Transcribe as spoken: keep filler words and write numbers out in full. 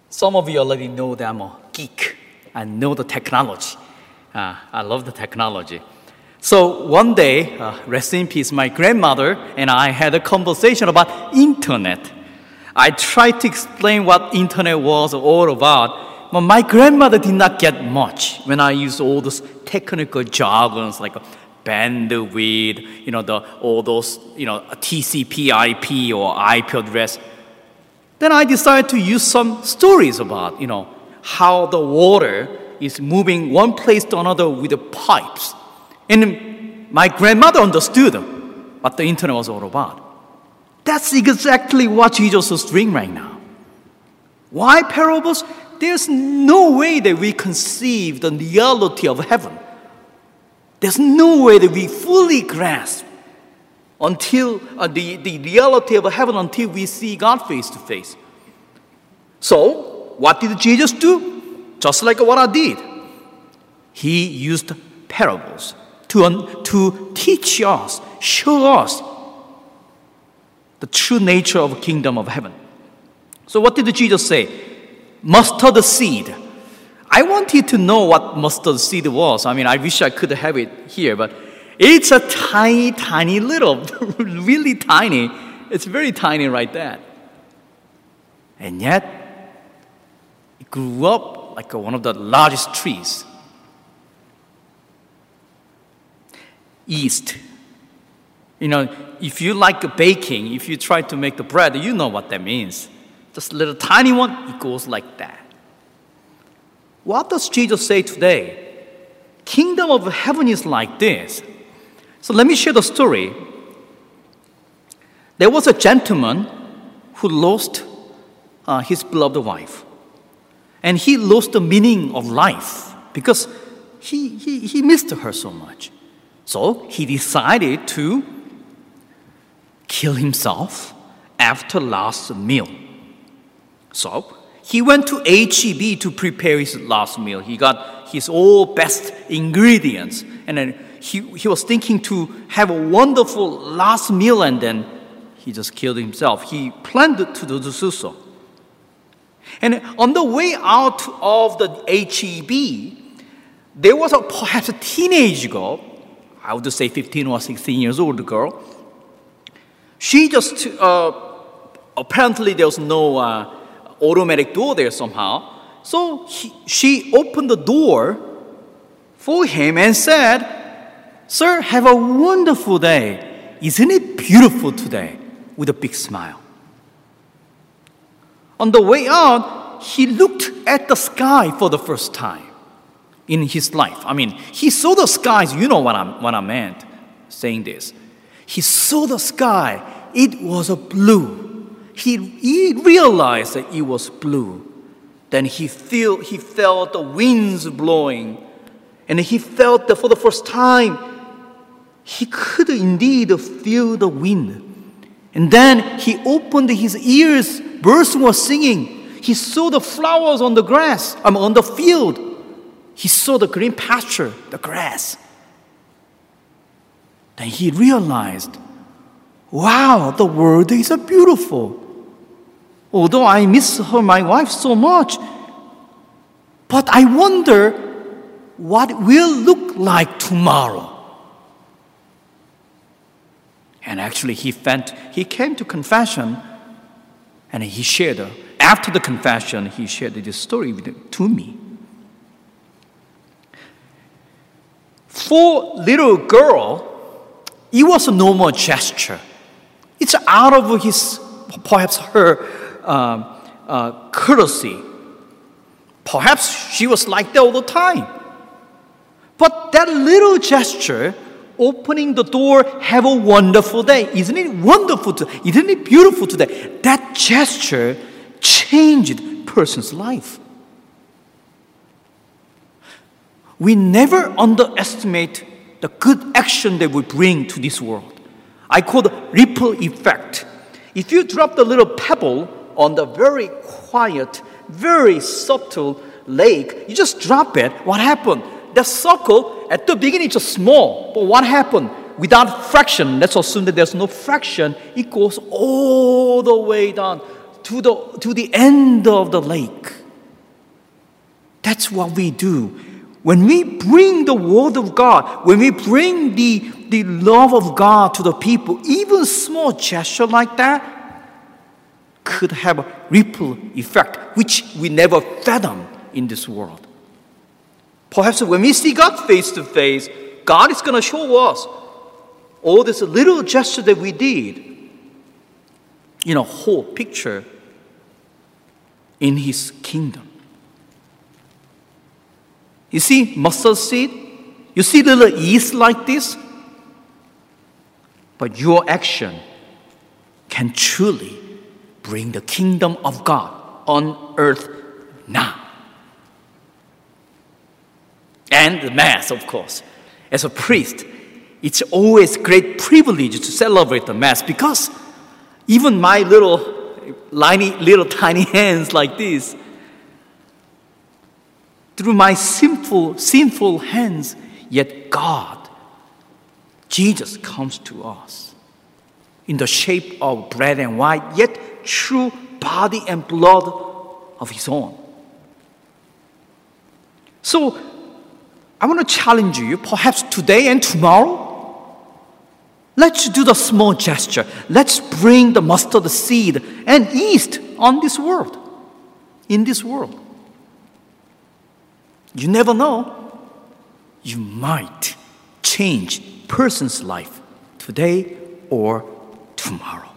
Some of you already know that I'm a geek. I know the technology. Uh, I love the technology. So one day, uh, rest in peace, my grandmother and I had a conversation about internet. I tried to explain what internet was all about, but my grandmother did not get much when I used all those technical jargons like bandwidth, you know, the all those, you know, T C P I P or I P address. Then I decided to use some stories about, you know, how the water is moving one place to another with the pipes. And my grandmother understood what the internet was all about. That's exactly what Jesus is doing right now. Why parables? There's no way that we conceive the reality of heaven. There's no way that we fully grasp until uh, the, the reality of heaven until we see God face to face. So, what did Jesus do? Just like what I did. He used parables to, un- to teach us, show us the true nature of the kingdom of heaven. So what did Jesus say? Mustard seed. I want you to know what mustard seed was. I mean, I wish I could have it here, but it's a tiny, tiny little, really tiny. It's very tiny right there. And yet, it grew up like one of the largest trees. Yeast. You know, if you like baking, if you try to make the bread, you know what that means. Just a little tiny one, it goes like that. What does Jesus say today? Kingdom of heaven is like this. So let me share the story. There was a gentleman who lost uh, his beloved wife. And he lost the meaning of life because he, he, he missed her so much. So he decided to kill himself after last meal. So he went to H E B to prepare his last meal. He got his all best ingredients. And then he, he was thinking to have a wonderful last meal, and then he just killed himself. He planned to do so. And on the way out of the H E B, there was a, perhaps a teenage girl, I would say fifteen or sixteen years old girl. She just, uh, apparently there was no uh, automatic door there somehow. So he, she opened the door for him and said, "Sir, have a wonderful day. Isn't it beautiful today?" With a big smile. On the way out, he looked at the sky for the first time in his life. I mean, he saw the skies. You know what, I'm, what I meant saying this. He saw the sky. It was a blue. He, he realized that it was blue. Then he, feel, he felt the winds blowing. And he felt that for the first time, he could indeed feel the wind. And then he opened his ears. Birds were singing. He saw the flowers on the grass, um, on the field. He saw the green pasture, the grass. Then he realized, wow, the world is beautiful. Although I miss her, my wife, so much, but I wonder what it will look like tomorrow. And actually, he, went, he came to confession, and he shared, after the confession, he shared this story with, to me. For little girl, it was a normal gesture. It's out of his, perhaps her uh, uh, courtesy. Perhaps she was like that all the time. But that little gesture, opening the door, have a wonderful day. Isn't it wonderful today? Isn't it beautiful today? That gesture changed a person's life. We never underestimate the good action that we bring to this world. I call it ripple effect. If you drop the little pebble on the very quiet, very subtle lake, you just drop it, what happened? The circle, at the beginning, it's just small. But what happened? Without fraction, let's assume that there's no fraction, it goes all the way down to the, to the end of the lake. That's what we do. When we bring the Word of God, when we bring the, the love of God to the people, even a small gesture like that could have a ripple effect, which we never fathom in this world. Perhaps when we see God face to face, God is going to show us all this little gesture that we did in a whole picture in His kingdom. You see mustard seed? You see little yeast like this? But your action can truly bring the kingdom of God on earth now. And the Mass, of course. As a priest, it's always a great privilege to celebrate the Mass because even my little, tiny, little tiny hands like this, through my sinful, sinful hands, yet God, Jesus comes to us in the shape of bread and wine, yet true body and blood of His own. So, I want to challenge you, perhaps today and tomorrow, let's do the small gesture. Let's bring the mustard seed and yeast on this world, in this world. You never know. You might change a person's life today or tomorrow.